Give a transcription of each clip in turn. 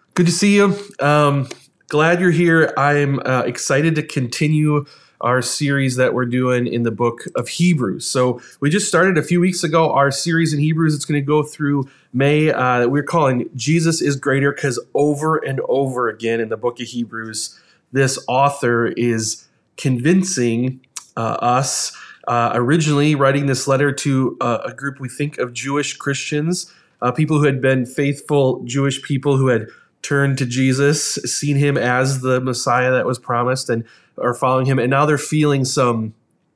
Good to see you. Glad you're here. I'm excited to continue our series that we're doing in the book of Hebrews. So we just started a few weeks ago our series in Hebrews. It's going to go through May. We're calling Jesus is Greater because over and over again in the book of Hebrews, this author is convincing us, originally writing this letter to a group we think of Jewish Christians, people who had been faithful Jewish people who had turned to Jesus, seen him as the Messiah that was promised, and are following him. And now they're feeling some,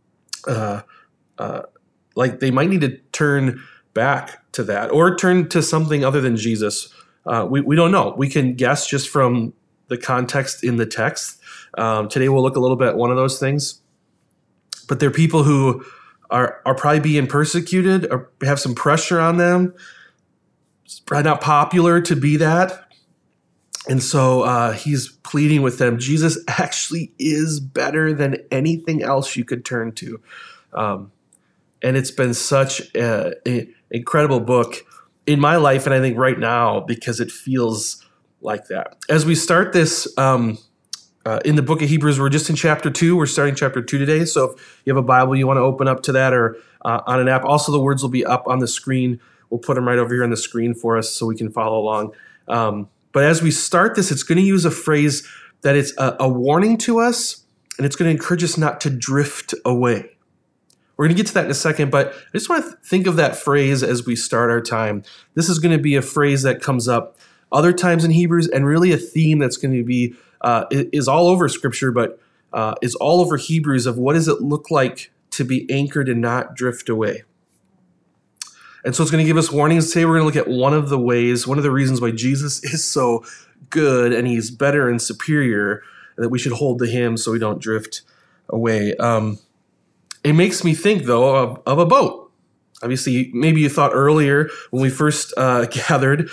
like they might need to turn back to that or turn to something other than Jesus. We don't know. We can guess just from the context in the text. Today we'll look a little bit at one of those things. But they're people who are probably being persecuted or have some pressure on them. It's probably not popular to be that. And so he's pleading with them. Jesus actually is better than anything else you could turn to. And it's been such an incredible book in my life, and I think right now, because it feels like that. As we start this in the book of Hebrews, we're just in chapter 2. We're starting chapter 2 today. So if you have a Bible, you want to open up to that or on an app. Also, the words will be up on the screen. We'll put them right over here on the screen for us so we can follow along. But as we start this, it's going to use a phrase that it's a warning to us, and it's going to encourage us not to drift away. We're going to get to that in a second, but I just want to think of that phrase as we start our time. This is going to be a phrase that comes up other times in Hebrews, and really a theme that's going to be is all over Scripture, but is all over Hebrews of what does it look like to be anchored and not drift away. And so it's going to give us warnings. Today we're going to look at one of the reasons why Jesus is so good and he's better and superior, that we should hold to him so we don't drift away. It makes me think, though, of a boat. Obviously, maybe you thought earlier when we first gathered,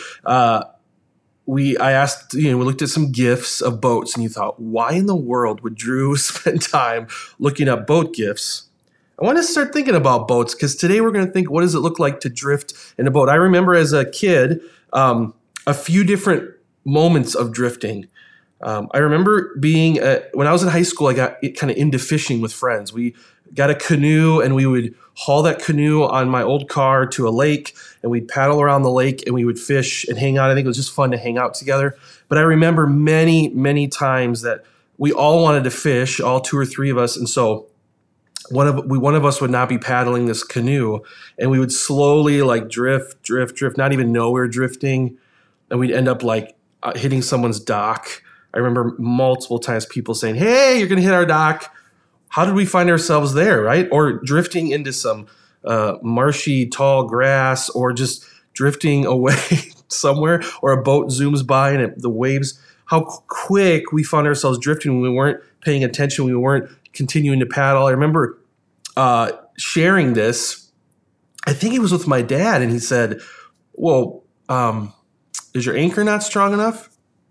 we looked at some gifts of boats, and you thought, why in the world would Drew spend time looking up boat gifts? I want to start thinking about boats because today we're going to think, what does it look like to drift in a boat? I remember as a kid, a few different moments of drifting. I remember when I was in high school, I got kind of into fishing with friends. We got a canoe and we would haul that canoe on my old car to a lake, and we'd paddle around the lake and we would fish and hang out. I think it was just fun to hang out together. But I remember many, many times that we all wanted to fish, all two or three of us. And so one of us would not be paddling this canoe, and we would slowly drift, not even know we were drifting, and we'd end up hitting someone's dock. I remember multiple times people saying, "Hey, you're going to hit our dock." How did we find ourselves there, right? Or drifting into some marshy, tall grass, or just drifting away somewhere, or a boat zooms by and the waves. How quick we found ourselves drifting when we weren't paying attention, we weren't continuing to paddle. I remember sharing this. I think it was with my dad, and he said, "Well, is your anchor not strong enough?"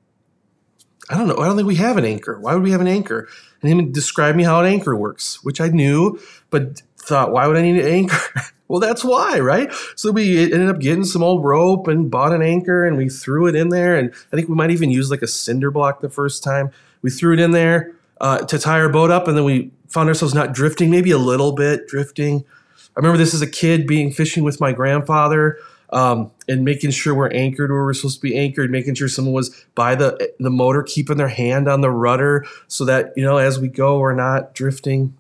I don't know. I don't think we have an anchor. Why would we have an anchor? And he described me how an anchor works, which I knew, but thought, why would I need an anchor? Well, that's why, right? So we ended up getting some old rope and bought an anchor, and we threw it in there. And I think we might even use a cinder block the first time. We threw it in there to tie our boat up, and then we found ourselves not drifting, maybe a little bit drifting. I remember this as a kid fishing with my grandfather, and making sure we're anchored where we're supposed to be anchored, making sure someone was by the motor, keeping their hand on the rudder so that, as we go, we're not drifting.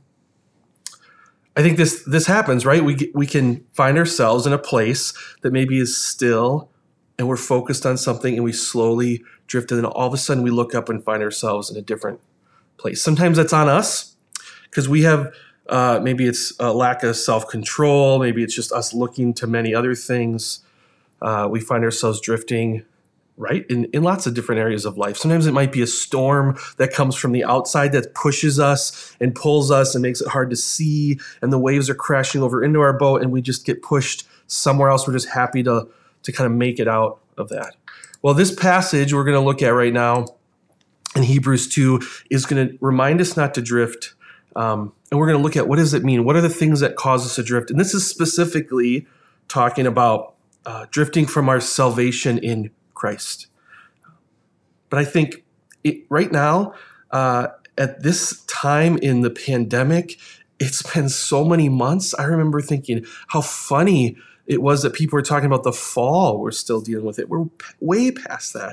I think this happens, right? We can find ourselves in a place that maybe is still, and we're focused on something, and we slowly drift, and then all of a sudden we look up and find ourselves in a different place. Sometimes that's on us because we have maybe it's a lack of self-control. Maybe it's just us looking to many other things. We find ourselves drifting, right, in lots of different areas of life. Sometimes it might be a storm that comes from the outside that pushes us and pulls us and makes it hard to see, and the waves are crashing over into our boat, and we just get pushed somewhere else. We're just happy to kind of make it out of that. Well, this passage we're going to look at right now in Hebrews 2 is going to remind us not to drift. And we're going to look at what does it mean? What are the things that cause us to drift? And this is specifically talking about drifting from our salvation in Christ. But I think right now, at this time in the pandemic, it's been so many months. I remember thinking how funny it was that people were talking about the fall. We're still dealing with it. We're way past that.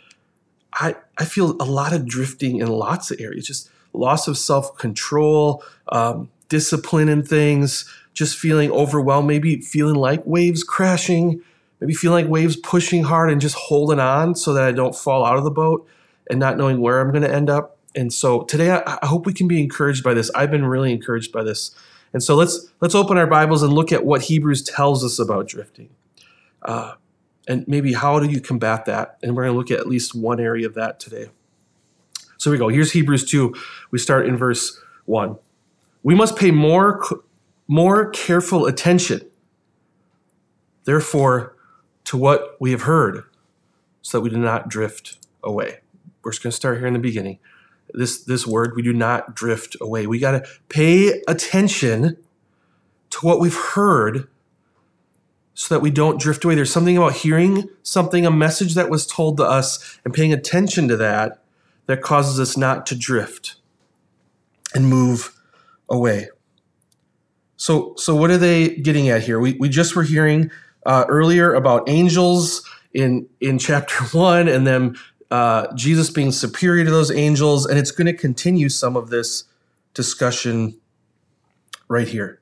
I feel a lot of drifting in lots of areas, just loss of self-control, discipline in things, just feeling overwhelmed, maybe feeling like waves crashing, maybe feeling like waves pushing hard and just holding on so that I don't fall out of the boat and not knowing where I'm going to end up. And so today, I hope we can be encouraged by this. I've been really encouraged by this. And so let's open our Bibles and look at what Hebrews tells us about drifting. And maybe how do you combat that? And we're going to look at least one area of that today. So here we go. Here's Hebrews 2. We start in verse 1. We must pay more careful attention, therefore, to what we have heard, so that we do not drift away. We're just going to start here in the beginning. This word, we do not drift away. We got to pay attention to what we've heard so that we don't drift away. There's something about hearing something, a message that was told to us, and paying attention to that causes us not to drift and move away. So what are they getting at here? We just were hearing earlier about angels in chapter 1, and then Jesus being superior to those angels, and it's going to continue some of this discussion right here.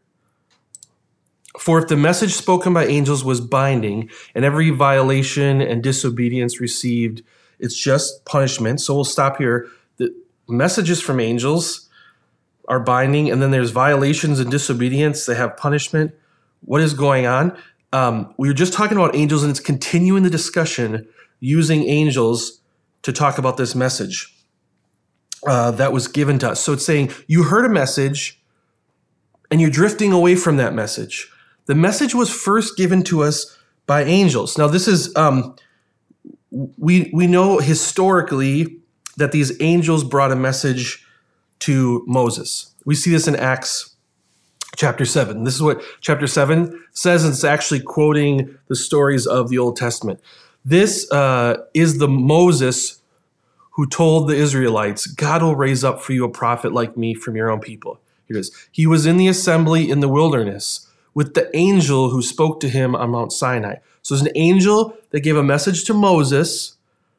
For if the message spoken by angels was binding, and every violation and disobedience received its just punishment, so we'll stop here. The messages from angels are binding, and then there's violations and disobedience that have punishment. What is going on? We were just talking about angels, and it's continuing the discussion using angels to talk about this message that was given to us. So it's saying you heard a message, and you're drifting away from that message. The message was first given to us by angels. Now, this is, we know historically that these angels brought a message to Moses. We see this in Acts chapter 7. This is what chapter 7 says, and it's actually quoting the stories of the Old Testament. This is the Moses who told the Israelites, God will raise up for you a prophet like me from your own people. Here it is. He was in the assembly in the wilderness with the angel who spoke to him on Mount Sinai. So there's an angel that gave a message to Moses,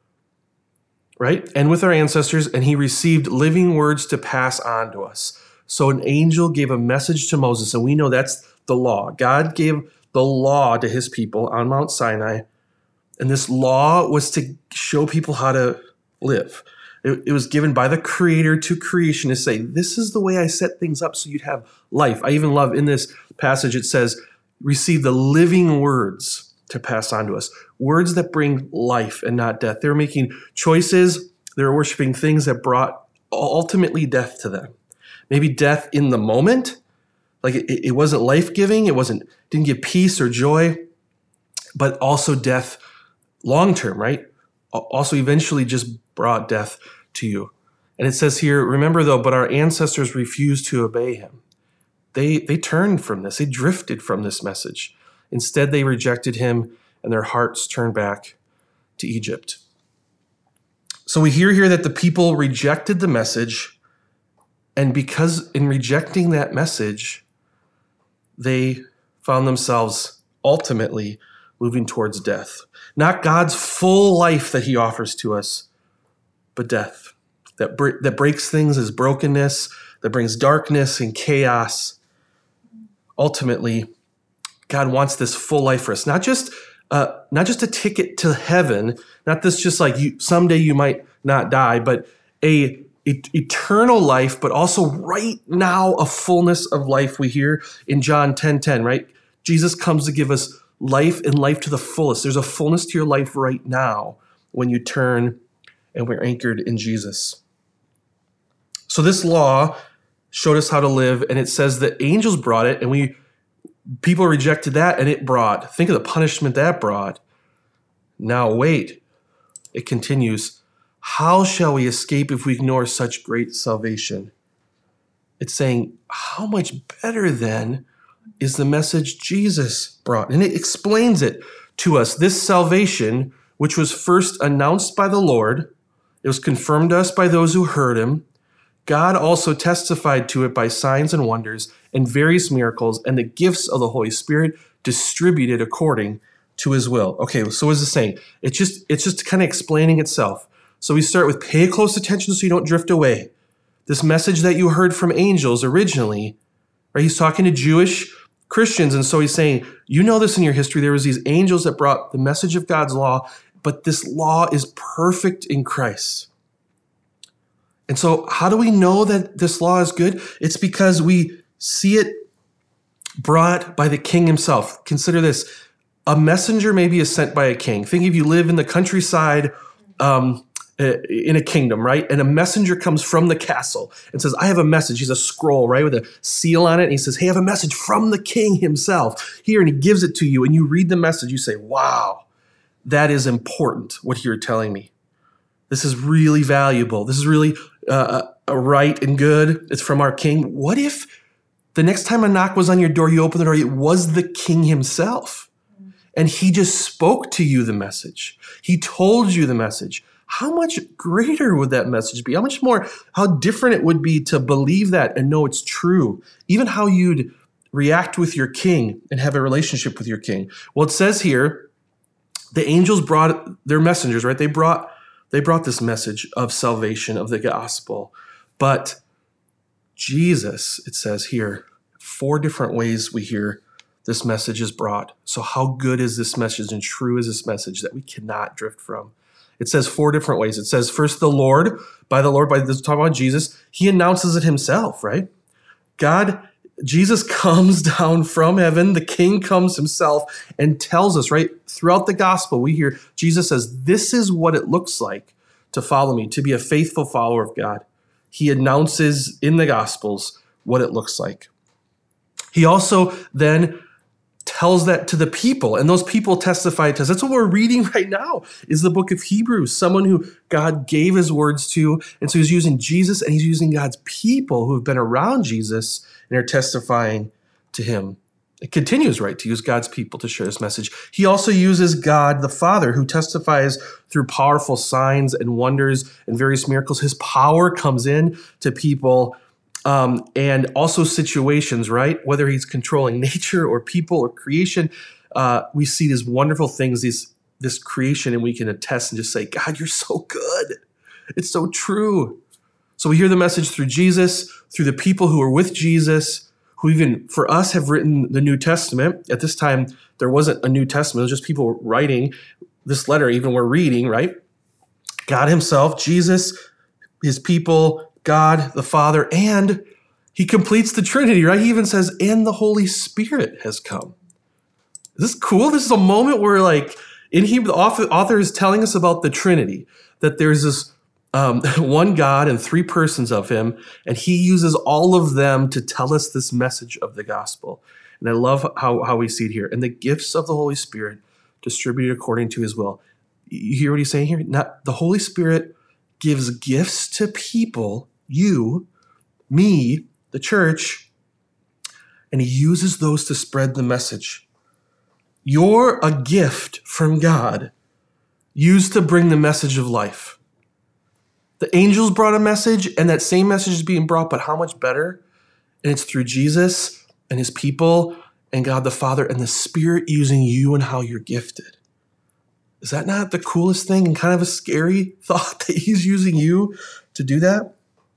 right? And with our ancestors, and he received living words to pass on to us. So an angel gave a message to Moses, and we know that's the law. God gave the law to his people on Mount Sinai, and this law was to show people how to live. It was given by the Creator to creation to say, this is the way I set things up so you'd have life. I even love in this passage, it says, receive the living words to pass on to us. Words that bring life and not death. They were making choices. They were worshiping things that brought ultimately death to them. Maybe death in the moment. Like it wasn't life-giving. Didn't give peace or joy, but also death long-term, right? Also eventually just brought death to you. And it says here, remember though, but our ancestors refused to obey him. They turned from this. They drifted from this message. Instead, they rejected him and their hearts turned back to Egypt. So we hear here that the people rejected the message, and because in rejecting that message, they found themselves ultimately moving towards death. Not God's full life that he offers to us, but death. That breaks things as brokenness, that brings darkness and chaos. Ultimately, God wants this full life for us. Not just a ticket to heaven, not this just like someday you might not die, but a eternal life, but also right now a fullness of life. We hear in John 10:10, right? Jesus comes to give us life and life to the fullest. There's a fullness to your life right now when you turn and we're anchored in Jesus. So this law showed us how to live, and it says that angels brought it, and people rejected that, and it brought. Think of the punishment that brought. Now wait, it continues. How shall we escape if we ignore such great salvation? It's saying, how much better then is the message Jesus brought? And it explains it to us. This salvation, which was first announced by the Lord, It was confirmed to us by those who heard him. God also testified to it by signs and wonders and various miracles and the gifts of the Holy Spirit distributed according to his will. Okay, so what is it saying? It's just kind of explaining itself. So we start with pay close attention so you don't drift away. This message that you heard from angels originally, right? He's talking to Jewish Christians, and so he's saying, you know this in your history, there was these angels that brought the message of God's law, but this law is perfect in Christ. And so how do we know that this law is good? It's because we see it brought by the king himself. Consider this. A messenger maybe is sent by a king. Think if you live in the countryside in a kingdom, right? And a messenger comes from the castle and says, I have a message. He's a scroll, right, with a seal on it. And he says, hey, I have a message from the king himself here. And he gives it to you. And you read the message. You say, wow, that is important, what you're telling me. This is really valuable. This is really right and good. It's from our king. What if the next time a knock was on your door, you open the door, it was the king himself, and he just spoke to you the message. He told you the message. How much greater would that message be? How different it would be to believe that and know it's true. Even how you'd react with your king and have a relationship with your king. Well, it says here, the angels brought their messengers, right? They brought this message of salvation, of the gospel. But Jesus, it says here, 4 different ways we hear this message is brought. So how good is this message and true is this message that we cannot drift from? It says 4 different ways. It says first, by this talking about Jesus, he announces it himself, right? Jesus comes down from heaven. The king comes himself and tells us, right? Throughout the gospel, we hear Jesus says, this is what it looks like to follow me, to be a faithful follower of God. He announces in the gospels what it looks like. He also then tells that to the people, and those people testify to us. That's what we're reading right now, is the book of Hebrews, someone who God gave his words to. And so he's using Jesus and he's using God's people who have been around Jesus and are testifying to him. It continues, right, to use God's people to share this message. He also uses God the Father, who testifies through powerful signs and wonders and various miracles. His power comes in to people and also situations, right? Whether he's controlling nature or people or creation, we see these wonderful things, this creation, and we can attest and just say, God, you're so good. It's so true. So we hear the message through Jesus, through the people who are with Jesus, who even for us have written the New Testament. At this time, there wasn't a New Testament. It was just people writing this letter, even we're reading, right? God himself, Jesus, his people, God, the Father, and he completes the Trinity, right? He even says, and the Holy Spirit has come. Is this cool? This is a moment where, like, in Hebrew, the author is telling us about the Trinity, that there's this one God and 3 persons of him, and he uses all of them to tell us this message of the gospel. And I love how we see it here. And the gifts of the Holy Spirit distributed according to his will. You hear what he's saying here? The Holy Spirit gives gifts to people, you, me, the church, and he uses those to spread the message. You're a gift from God used to bring the message of life. The angels brought a message, and that same message is being brought, but how much better? And it's through Jesus and his people and God the Father and the Spirit using you and how you're gifted. Is that not the coolest thing and kind of a scary thought that he's using you to do that?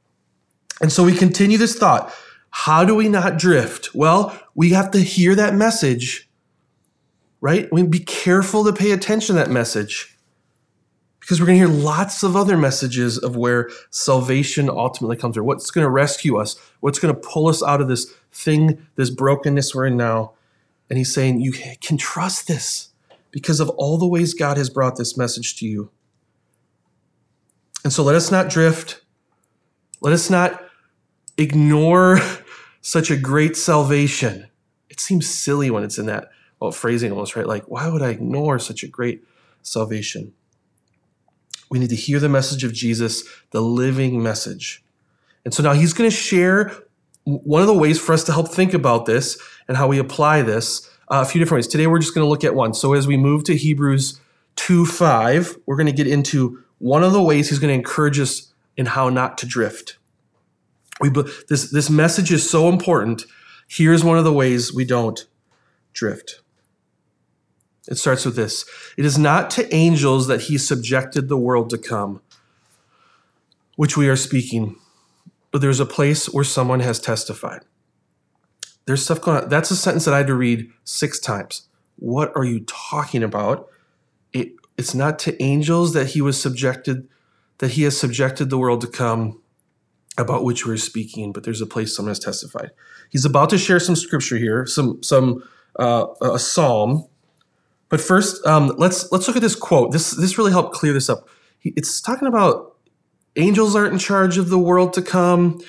And so we continue this thought. How do we not drift? Well, we have to hear that message, right? We be careful to pay attention to that message, because we're going to hear lots of other messages of where salvation ultimately comes, or what's going to rescue us, what's going to pull us out of this thing, this brokenness we're in now. And he's saying you can trust this because of all the ways God has brought this message to you. And so let us not drift. Let us not ignore such a great salvation. It seems silly when it's in that phrasing almost, right? Like, why would I ignore such a great salvation? We need to hear the message of Jesus, the living message. And so now he's going to share one of the ways for us to help think about this and how we apply this, a few different ways. Today we're just going to look at one. So as we move to Hebrews 2:5, we're going to get into one of the ways he's going to encourage us in how not to drift. This message is so important. Here's one of the ways we don't drift. It starts with this. It is not to angels that he subjected the world to come, which we are speaking, but there's a place where someone has testified. There's stuff going on. That's a sentence that I had to read 6 times. What are you talking about? It's not to angels that he has subjected the world to come, about which we're speaking, but there's a place someone has testified. He's about to share some scripture here, a psalm. But first, let's look at this quote. This really helped clear this up. It's talking about angels aren't in charge of the world to come.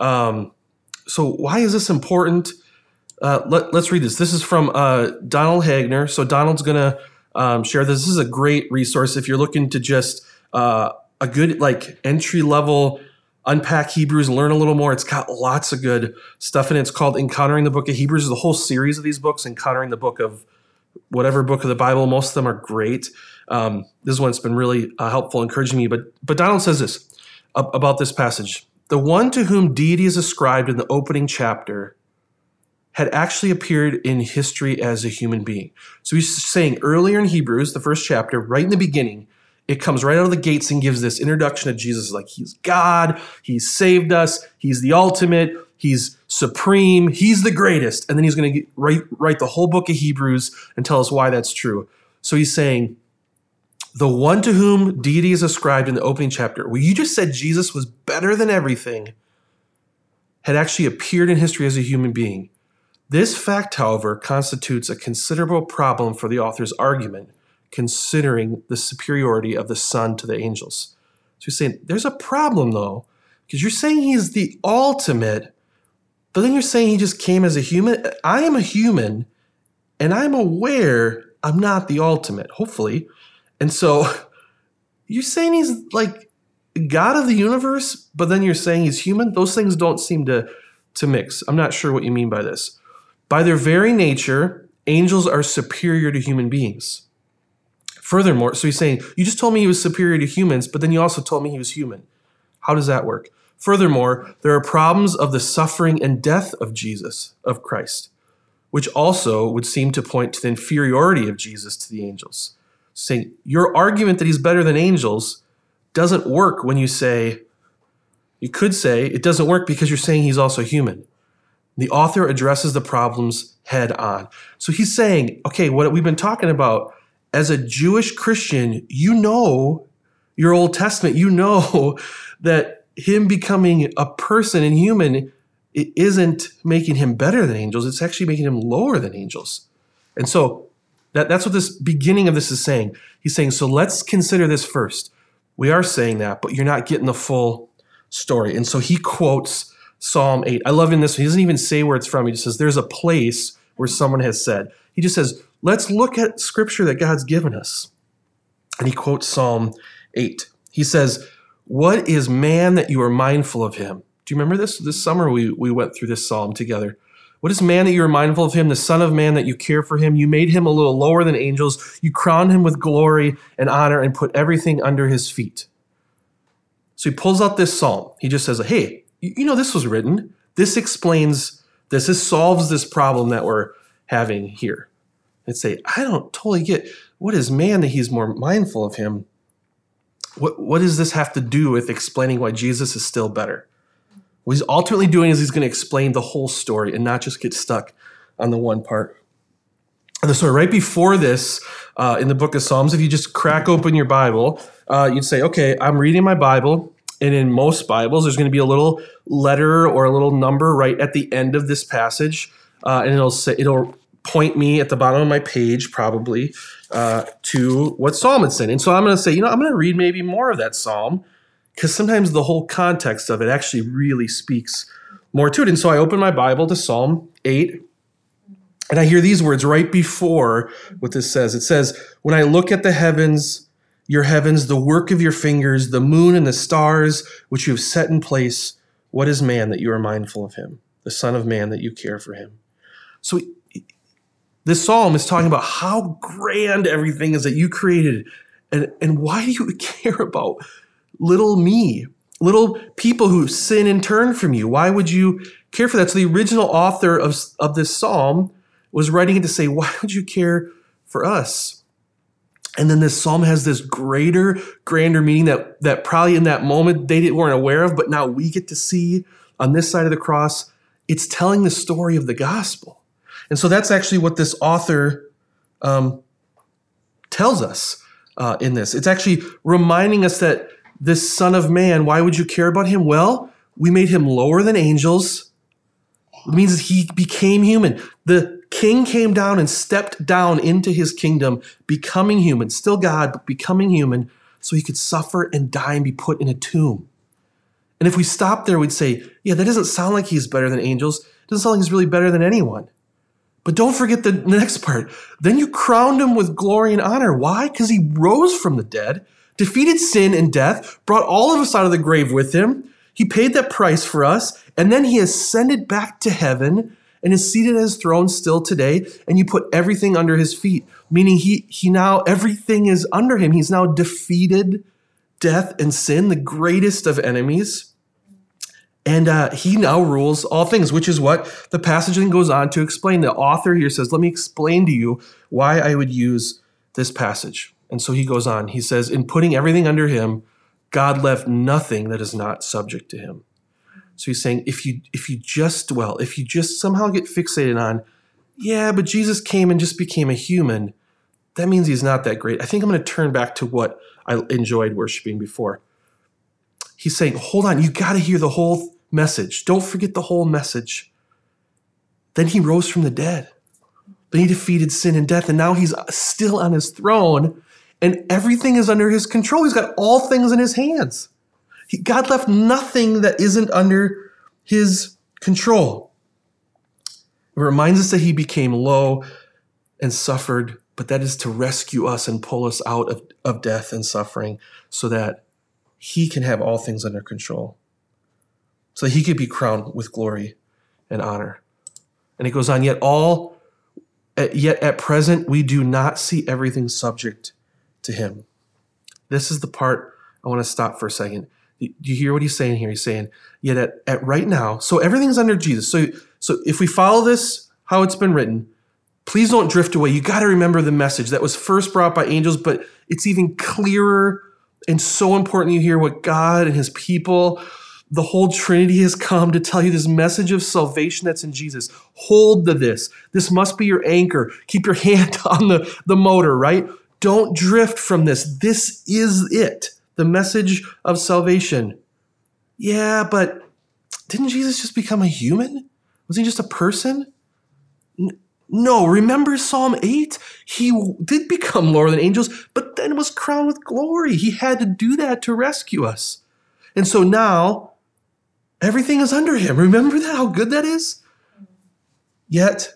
So why is this important? Let's read this. This is from Donald Hagner. So Donald's going to share this. This is a great resource if you're looking to just a good entry level unpack Hebrews, learn a little more. It's got lots of good stuff in it. It's called Encountering the Book of Hebrews. There's a whole series of these books, Encountering the Book of whatever book of the Bible. Most of them are great. This one's been really helpful, encouraging me. But Donald says this about this passage. The one to whom deity is ascribed in the opening chapter had actually appeared in history as a human being. So he's saying earlier in Hebrews, the first chapter, right in the beginning, it comes right out of the gates and gives this introduction of Jesus. Like, he's God, he's saved us, he's the ultimate, he's supreme, he's the greatest. And then he's going to write the whole book of Hebrews and tell us why that's true. So he's saying, the one to whom deity is ascribed in the opening chapter, where you just said Jesus was better than everything, had actually appeared in history as a human being. This fact, however, constitutes a considerable problem for the author's argument, considering the superiority of the Son to the angels. So he's saying, there's a problem, though, because you're saying he's the ultimate, but then you're saying he just came as a human. I am a human, and I'm aware I'm not the ultimate, hopefully. And so you're saying he's like God of the universe, but then you're saying he's human? Those things don't seem to mix. I'm not sure what you mean by this. By their very nature, angels are superior to human beings. Furthermore, so he's saying, you just told me he was superior to humans, but then you also told me he was human. How does that work? Furthermore, there are problems of the suffering and death of Jesus, of Christ, which also would seem to point to the inferiority of Jesus to the angels. Saying, your argument that he's better than angels doesn't work when you could say it doesn't work because you're saying he's also human. The author addresses the problems head on. So he's saying, okay, what we've been talking about, as a Jewish Christian, you know your Old Testament, you know that him becoming a person and human, it isn't making him better than angels, it's actually making him lower than angels. And so that's what this beginning of this is saying. He's saying, so let's consider this first. We are saying that, but you're not getting the full story. And so he quotes Psalm 8. I love in this one. He doesn't even say where it's from. He just says, there's a place where someone has said. He just says, let's look at scripture that God's given us. And he quotes Psalm 8. He says, what is man that you are mindful of him? Do you remember this? This summer we went through this psalm together. What is man that you are mindful of him? The son of man that you care for him. You made him a little lower than angels. You crowned him with glory and honor and put everything under his feet. So he pulls out this psalm. He just says, hey, you know this was written. This explains this. This solves this problem that we're having here. And say, I don't totally get, what is man that he's more mindful of him? What does this have to do with explaining why Jesus is still better? What he's ultimately doing is he's going to explain the whole story and not just get stuck on the one part. And so right before this, in the book of Psalms, if you just crack open your Bible, you'd say, okay, I'm reading my Bible. And in most Bibles, there's going to be a little letter or a little number right at the end of this passage. And it'll point me at the bottom of my page probably to what psalm it's in. And so I'm going to say, I'm going to read maybe more of that psalm because sometimes the whole context of it actually really speaks more to it. And so I open my Bible to Psalm 8, and I hear these words right before what this says. It says, when I look at the heavens, your heavens, the work of your fingers, the moon and the stars, which you have set in place, what is man that you are mindful of him? The son of man that you care for him. So this psalm is talking about how grand everything is that you created And why do you care about little me, little people who sin and turn from you? Why would you care for that? So the original author of this psalm was writing it to say, why would you care for us? And then this psalm has this greater, grander meaning that probably in that moment they weren't aware of, but now we get to see on this side of the cross. It's telling the story of the gospel. And so that's actually what this author tells us in this. It's actually reminding us that this Son of Man, why would you care about him? Well, we made him lower than angels. It means that he became human. The king came down and stepped down into his kingdom, becoming human, still God, but becoming human, so he could suffer and die and be put in a tomb. And if we stop there, we'd say, yeah, that doesn't sound like he's better than angels. It doesn't sound like he's really better than anyone. But don't forget the next part. Then you crowned him with glory and honor. Why? Because he rose from the dead, defeated sin and death, brought all of us out of the grave with him. He paid that price for us, and then he ascended back to heaven and is seated at his throne still today, and you put everything under his feet, meaning he now, everything is under him. He's now defeated death and sin, the greatest of enemies. And he now rules all things, which is what the passage then goes on to explain. The author here says, let me explain to you why I would use this passage. And so he goes on. He says, in putting everything under him, God left nothing that is not subject to him. So he's saying, if you just somehow get fixated on, yeah, but Jesus came and just became a human, that means he's not that great. I think I'm going to turn back to what I enjoyed worshiping before. He's saying, hold on, you got to hear the whole message. Don't forget the whole message. Then he rose from the dead. Then he defeated sin and death, and now he's still on his throne, and everything is under his control. He's got all things in his hands. God left nothing that isn't under his control. It reminds us that he became low and suffered, but that is to rescue us and pull us out of death and suffering so that he can have all things under control, so that he could be crowned with glory and honor. And it goes on, yet at present, we do not see everything subject to him. This is the part I want to stop for a second. Do you hear what he's saying here? He's saying, yet at right now, so everything's under Jesus. So if we follow this, how it's been written, please don't drift away. You got to remember the message that was first brought by angels, but it's even clearer and so important you hear what God and his people, the whole Trinity has come to tell you this message of salvation that's in Jesus. Hold to this. This must be your anchor. Keep your hand on the motor, right? Don't drift from this. This is it, the message of salvation. Yeah, but didn't Jesus just become a human? Was he just a person? No, remember Psalm 8? He did become lower than angels, but then was crowned with glory. He had to do that to rescue us. And so now, everything is under him. Remember that, how good that is? Yet,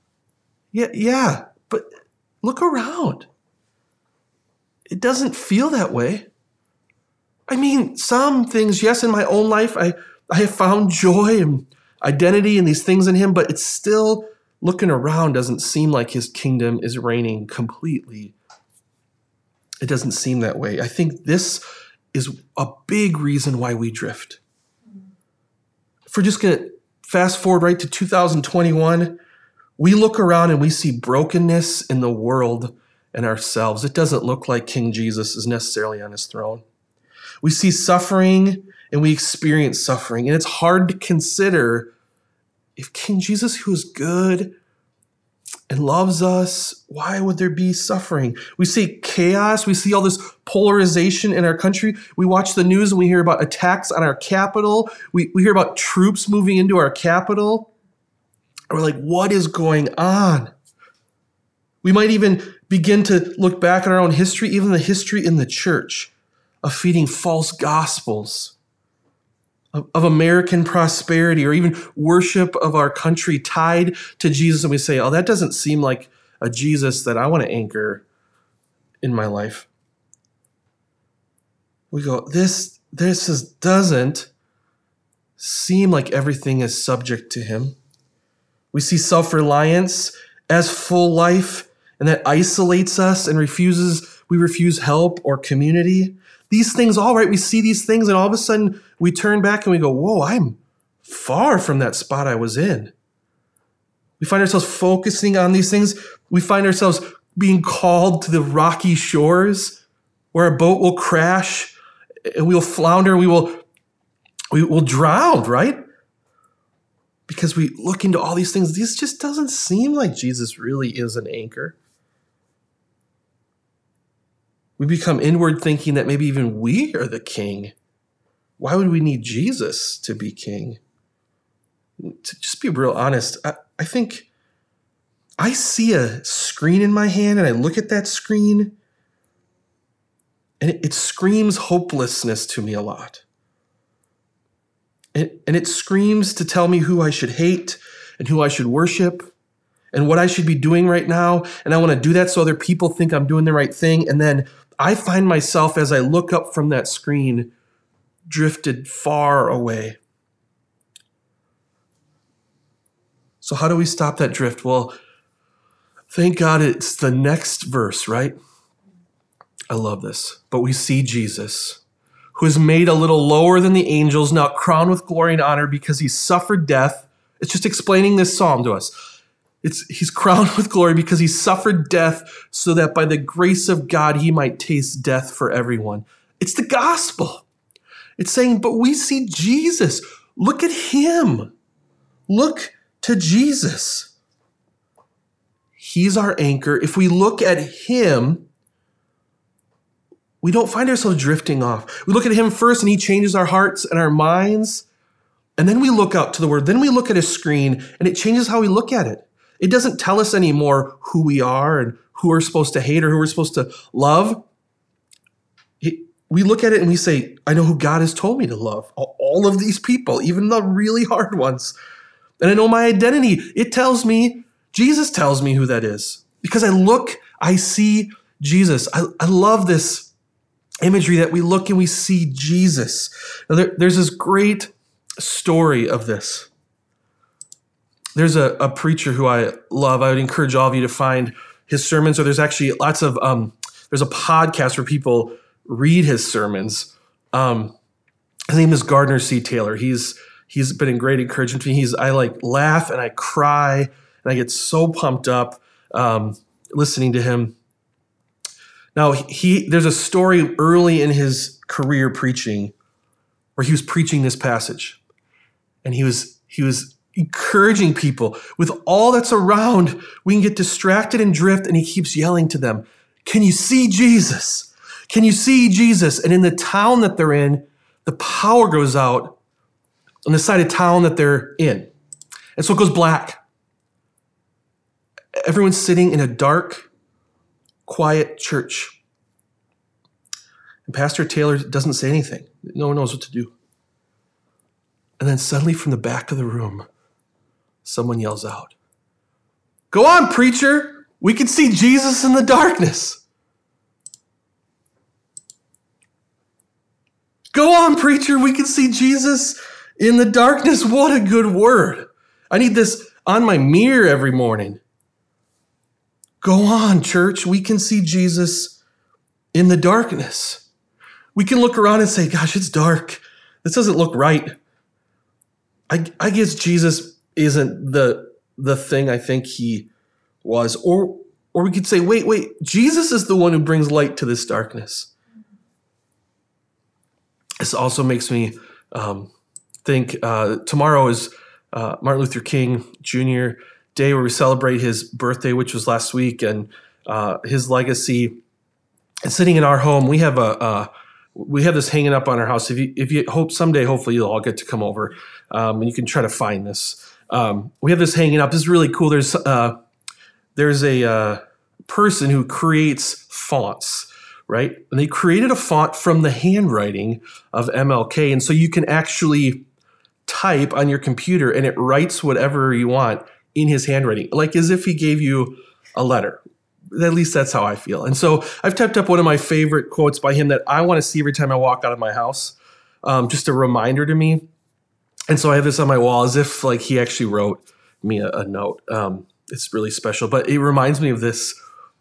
but look around. It doesn't feel that way. I mean, some things, yes, in my own life, I have found joy and identity in these things in him, but it's still, looking around, doesn't seem like his kingdom is reigning completely. It doesn't seem that way. I think this is a big reason why we drift. If we're just going to fast forward right to 2021, we look around and we see brokenness in the world and ourselves. It doesn't look like King Jesus is necessarily on his throne. We see suffering and we experience suffering, and it's hard to consider if King Jesus, who is good and loves us, why would there be suffering? We see chaos. We see all this polarization in our country. We watch the news and we hear about attacks on our capital. We hear about troops moving into our capital. And we're like, what is going on? We might even begin to look back at our own history, even the history in the church of feeding false gospels, of American prosperity, or even worship of our country tied to Jesus. And we say, oh, that doesn't seem like a Jesus that I want to anchor in my life. We go, this doesn't seem like everything is subject to him. We see self-reliance as full life, and that isolates us and we refuse help or community. These things, all right, we see these things and all of a sudden we turn back and we go, whoa, I'm far from that spot I was in. We find ourselves focusing on these things. We find ourselves being called to the rocky shores where a boat will crash and we will flounder, we will drown, right? Because we look into all these things. This just doesn't seem like Jesus really is an anchor. We become inward thinking that maybe even we are the king. Why would we need Jesus to be king? To just be real honest, I think I see a screen in my hand and I look at that screen and it screams hopelessness to me a lot. And it screams to tell me who I should hate and who I should worship and what I should be doing right now. And I want to do that so other people think I'm doing the right thing. And then I find myself, as I look up from that screen, drifted far away. So how do we stop that drift? Well, thank God it's the next verse, right? I love this. But we see Jesus, who is made a little lower than the angels, now crowned with glory and honor because he suffered death. It's just explaining this psalm to us. He's crowned with glory because he suffered death so that by the grace of God, he might taste death for everyone. It's the gospel. It's saying, but we see Jesus. Look at him. Look to Jesus. He's our anchor. If we look at him, we don't find ourselves drifting off. We look at him first and he changes our hearts and our minds. And then we look out to the word. Then we look at a screen and it changes how we look at it. It doesn't tell us anymore who we are and who we're supposed to hate or who we're supposed to love. We look at it and we say, I know who God has told me to love. All of these people, even the really hard ones. And I know my identity. It tells me, Jesus tells me who that is. Because I see Jesus. I love this imagery that we look and we see Jesus. Now there's this great story of this. There's a preacher who I love. I would encourage all of you to find his sermons, or there's actually lots of, there's a podcast where people read his sermons. His name is Gardner C. Taylor. He's been a great encouragement to me. I laugh and I cry and I get so pumped up listening to him. Now, there's a story early in his career preaching where he was preaching this passage. And he was encouraging people with all that's around. We can get distracted and drift, and he keeps yelling to them, can you see Jesus? Can you see Jesus? And in the town that they're in, the power goes out on the side of town that they're in. And so it goes black. Everyone's sitting in a dark, quiet church. And Pastor Taylor doesn't say anything. No one knows what to do. And then suddenly from the back of the room, someone yells out, go on, preacher. We can see Jesus in the darkness. Go on, preacher. We can see Jesus in the darkness. What a good word. I need this on my mirror every morning. Go on, church. We can see Jesus in the darkness. We can look around and say, gosh, it's dark. This doesn't look right. I guess Jesus isn't the thing I think he was. Or we could say, wait, Jesus is the one who brings light to this darkness. This also makes me think tomorrow is Martin Luther King Jr. Day, where we celebrate his birthday, which was last week, and his legacy. And sitting in our home, we have this hanging up on our house. If you hope someday, hopefully you'll all get to come over, and you can try to find this. We have this hanging up. This is really cool. There's a person who creates fonts, right? And they created a font from the handwriting of MLK, and so you can actually type on your computer, and it writes whatever you want in his handwriting, like as if he gave you a letter. At least that's how I feel. And so I've typed up one of my favorite quotes by him that I want to see every time I walk out of my house, just a reminder to me. And so I have this on my wall as if he actually wrote me a note. It's really special, but it reminds me of this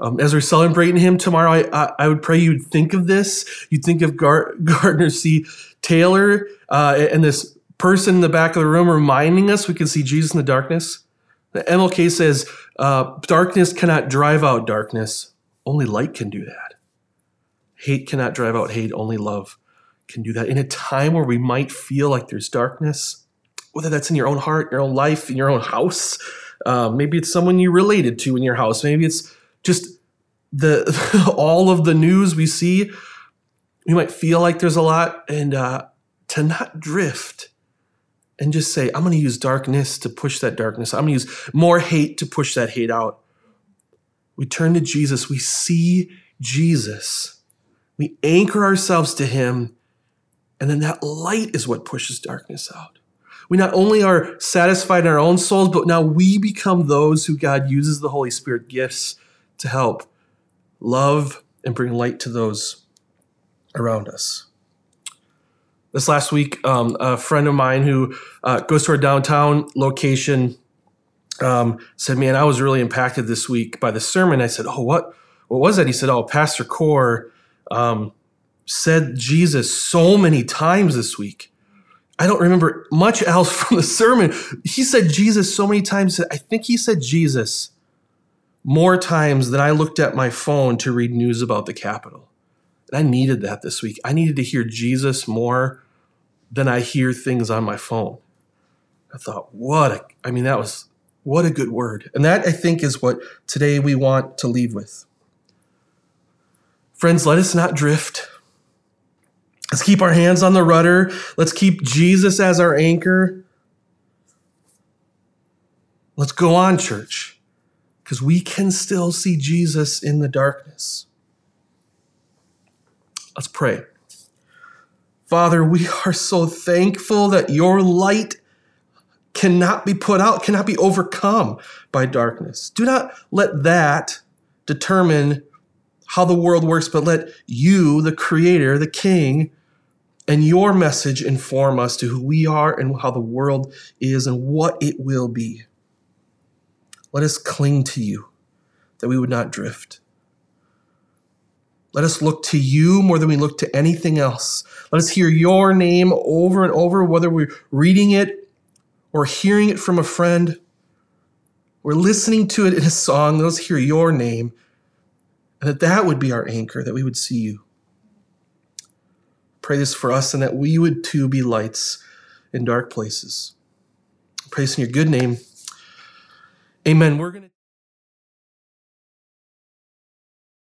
As we're celebrating him tomorrow, I would pray you'd think of this. You'd think of Gardner C. Taylor and this person in the back of the room reminding us we can see Jesus in the darkness. The MLK says, darkness cannot drive out darkness. Only light can do that. Hate cannot drive out hate. Only love can do that. In a time where we might feel like there's darkness, whether that's in your own heart, your own life, in your own house, maybe it's someone you related to in your house. Maybe it's just all of the news we see. We might feel like there's a lot, and to not drift and just say, I'm going to use darkness to push that darkness. I'm going to use more hate to push that hate out. We turn to Jesus. We see Jesus. We anchor ourselves to him, and then that light is what pushes darkness out. We not only are satisfied in our own souls, but now we become those who God uses the Holy Spirit gifts to help love and bring light to those around us. This last week, a friend of mine who goes to our downtown location said, man, I was really impacted this week by the sermon. I said, oh, what was that? He said, oh, Pastor Core said Jesus so many times this week. I don't remember much else from the sermon. He said Jesus so many times. I think he said Jesus more times than I looked at my phone to read news about the Capitol. And I needed that this week. I needed to hear Jesus more than I hear things on my phone. I thought, what a good word. And that, I think, is what today we want to leave with. Friends, let us not drift. Let's keep our hands on the rudder. Let's keep Jesus as our anchor. Let's go on, church, because we can still see Jesus in the darkness. Let's pray. Father, we are so thankful that your light cannot be put out, cannot be overcome by darkness. Do not let that determine how the world works, but let you, the Creator, the King, and your message inform us to who we are and how the world is and what it will be. Let us cling to you, that we would not drift. Let us look to you more than we look to anything else. Let us hear your name over and over, whether we're reading it or hearing it from a friend, or listening to it in a song. Let us hear your name, and that would be our anchor, that we would see you. Pray this for us, and that we would too be lights in dark places. Praise in your good name. Amen. We're going to